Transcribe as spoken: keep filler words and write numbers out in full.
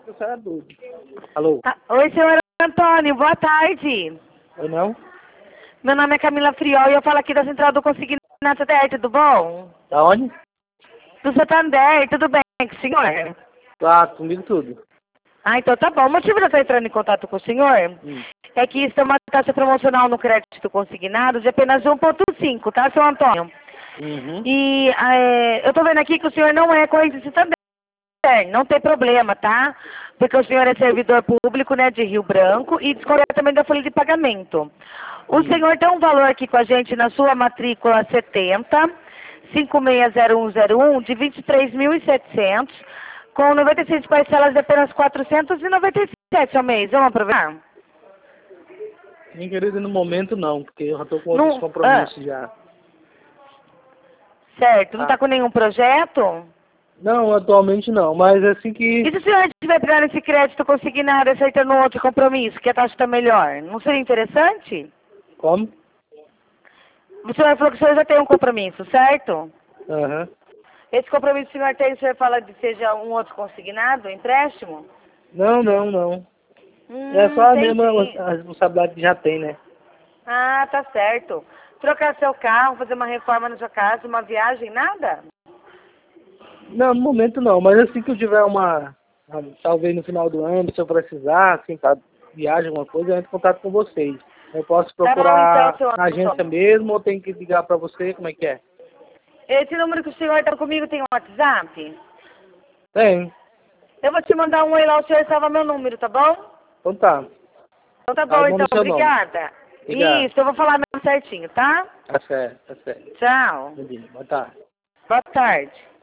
Você é doido. Alô? Ah, oi, senhor Antônio, boa tarde. Oi, não? Meu nome é Camila Friol e eu falo aqui da Central do Consignado Santander, tudo bom? Da onde? Do Santander, tudo bem com o senhor? Ah, comigo tudo. Ah, então tá bom. O motivo de eu estar entrando em contato com o senhor Hum. é que isso é uma taxa promocional no crédito consignado de apenas um vírgula cinco, tá, senhor Antônio? Uhum. E é, eu tô vendo aqui que o senhor não é corrente Santander. Não tem problema, tá? Porque o senhor é servidor público, né, de Rio Branco e desconta também da folha de pagamento. O Hum. senhor tem um valor aqui com a gente na sua matrícula setenta, cinco seis zero um zero um, de vinte e três mil e setecentos, com noventa e seis parcelas de apenas quatrocentos e noventa e sete ao mês. Vamos aproveitar? Nem querido, no momento não, porque eu já tô com outros Não, compromissos ah, já. certo, não Tá. está com nenhum projeto? Não, atualmente não, mas assim que... E se o senhor estiver pegando esse crédito consignado e aceitando um outro compromisso, que a taxa está melhor, não seria interessante? Como? O senhor falou que o senhor já tem um compromisso, certo? Aham. Esse compromisso que o senhor tem, o senhor fala de seja um outro consignado, empréstimo? Não, não, não. Hum, É só a mesma entendi. a responsabilidade que já tem, né? Ah, tá certo. Trocar seu carro, fazer uma reforma na sua casa, uma viagem, nada? Não, no momento não, mas assim que eu tiver uma... Talvez no final do ano, se eu precisar, assim, pra viagem, alguma coisa, eu entro em contato com vocês. Eu posso Tá bom, então, procurar seu na agência Antônio. mesmo ou tem que ligar pra você, como é que é? Esse número que o senhor está comigo tem um WhatsApp? Tem. Eu vou te mandar um oi lá, o senhor salva meu número, tá bom? Então tá. Então tá Aí bom, manda então, o seu nome. obrigada. Obrigado. Isso, eu vou falar mesmo certinho, tá? Tá certo, tá certo. Tchau. Boa tarde. Boa tarde.